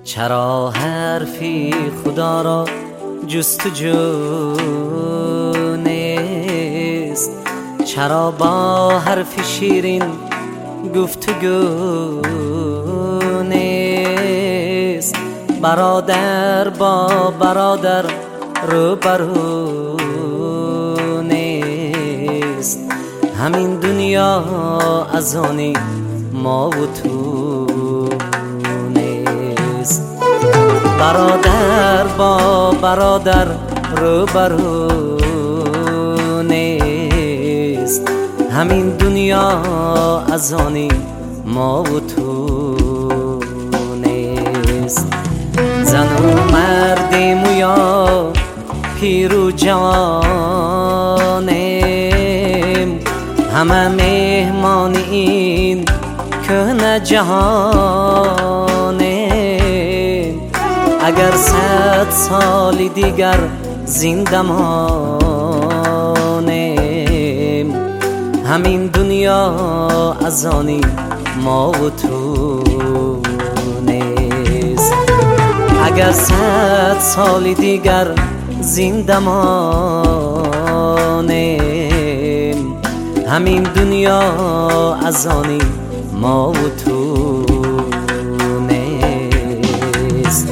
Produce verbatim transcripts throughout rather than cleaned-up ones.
چرا حرفی خدا را جستجو نیست؟ چرا با حرف شیرین گفتگو نیست؟ برادر با برادر روبرو نیست؟ همین دنیا از آنی ما و تو نیست. برادر با برادر روبرو نیست. همین دنیا از آنی ما و تو نیست. زن و مردیم و یا پیر و جوانیم، همه مهمان این کهنه جهانیم. اگر صد سال دیگر زنده مانیم، همین دنیا از آنی ما و تو نیست. اگر صد سال دیگر زنده مانیم، همین دنیا از آنی ما و تو نیست.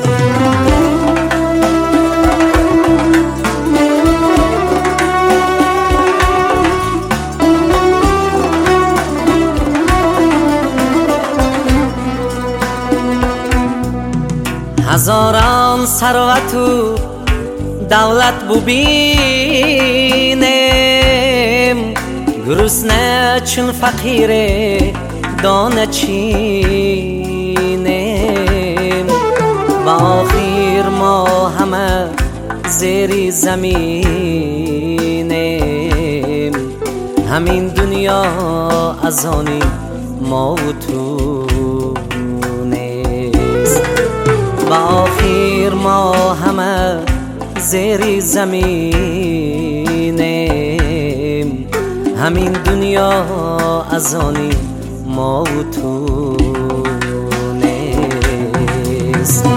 هزاران ثروت و دولت ببینیم، گرسنه چون فقیر دانه چینیم. و آخر ما همه زیر زمینیم، همین دنیا از آنی ما و تو نیست. و آخر ما همه زیر زمینیم، همین دنیا از آنی ما و تو نیست.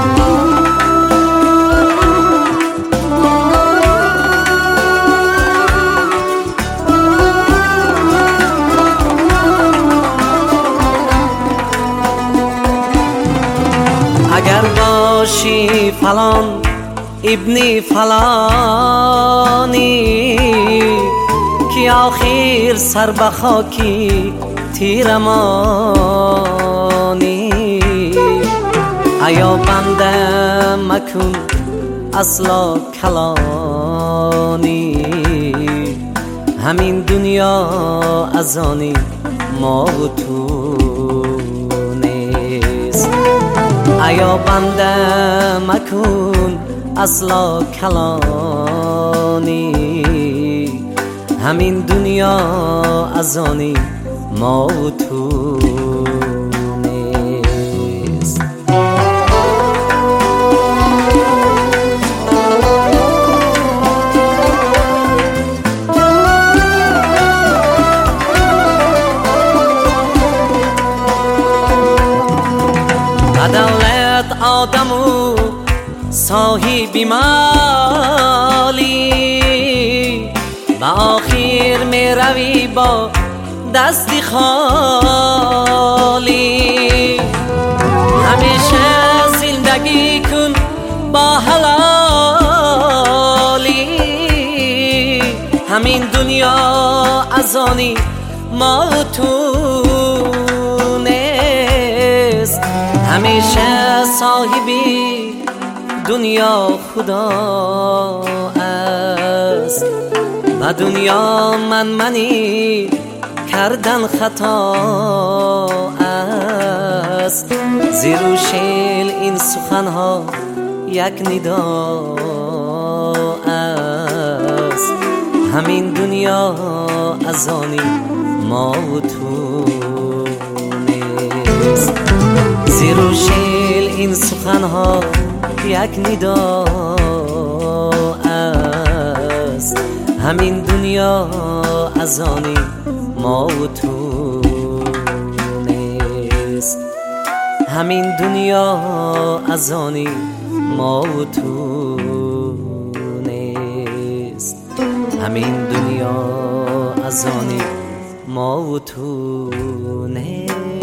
اگر باشی فلان ابن فلانی، که آخر سر به خاکی تیرمانی. ایا بنده مکن اصلا کلانی، همین دنیا از آنی ما و تو نیست. ایا بنده مکن اصلا کلانی، همین دنیا از آنی ما و تو نیست. دولت آدم و صاحب مالی، و آخر می روی با دستی خالی. همیشه زندگی کن با حلالی، همین دنیا از آنی ما و تو نیست. همیشه صاحبی دنیا خدا است، و دنیا من منی کردن خطا است. زیر و شیل این سخنها یک ندا است، همین دنیا از آنی ما و تو نیست. زیر و شیل این سخنها یک ندا است، همین دنیا از آنی ما و تو نیست. همین دنیا از آنی ما و تو نیست، همین دنیا از آنی ما و تو نیست.